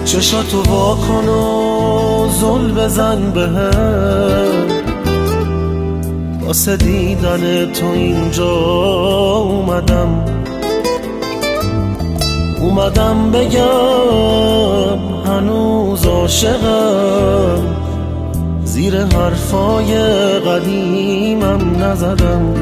چشاتو واکن و زل بزن بهم، واسه دیدن تو اینجا اومدم بگم هنوز عاشقم، زیر حرفای قدیمم نزدم.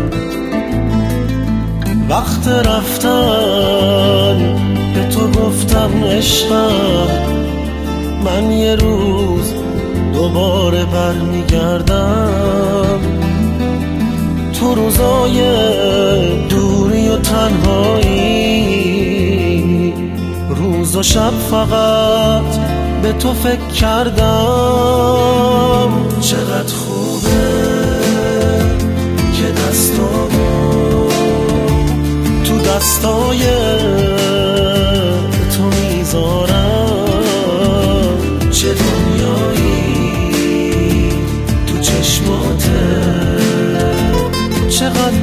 وقت رفتن به تو گفتم عشقم، من یه روز دوباره برمیگردم. تو روزای دوری و تنهایی، روز و شب فقط به تو فکر کردم. چقدر خوبه که دستامو تو دستای تو میذارم. چه دنیایی تو چشماته، چقدر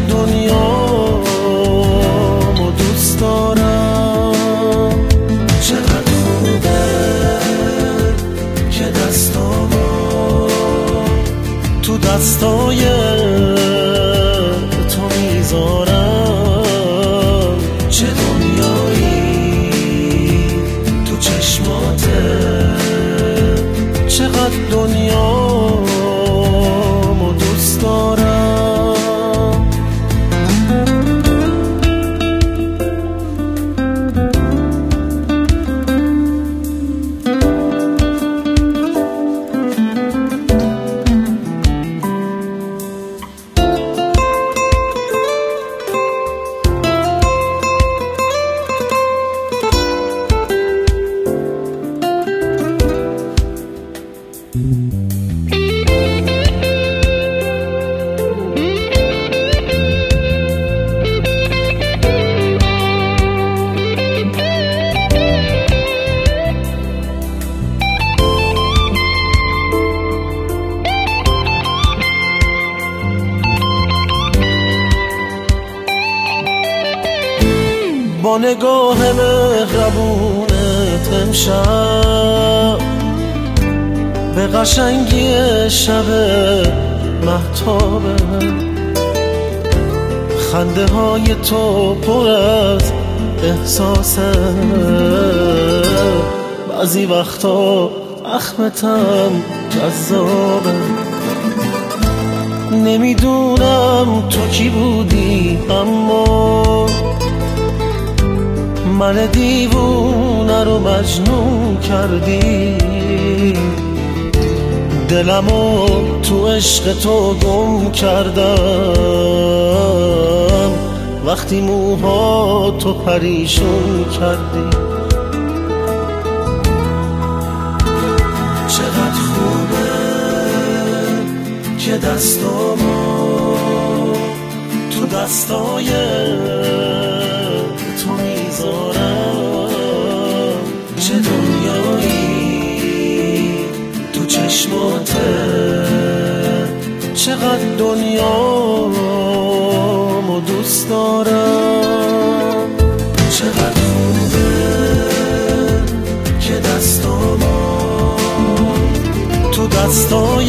دنیامو دوست دارم. چقدر خوبه که دستامو تو دستای تو میذارم. چه دنیایی تو چشماته، چقدر دنیامو دوست دارم. با نگاه مهربونت امشب به قشنگی شب مهتابه، خنده های تو پر از احساسه، بعضی وقتا اخمتم جذابه. نمیدونم تو کی بودی، اما من دیوونه رو مجنون کردی. دلمو تو عشق تو گم کردم، وقتی موها تو پریشون کردی. چقدر خوبه که دستامو تو دستای تو میذارم. چه دنیایی تو چشماته، چقدر دنیامو دوست دارم. چقدر خوبه که دستامو تو دستای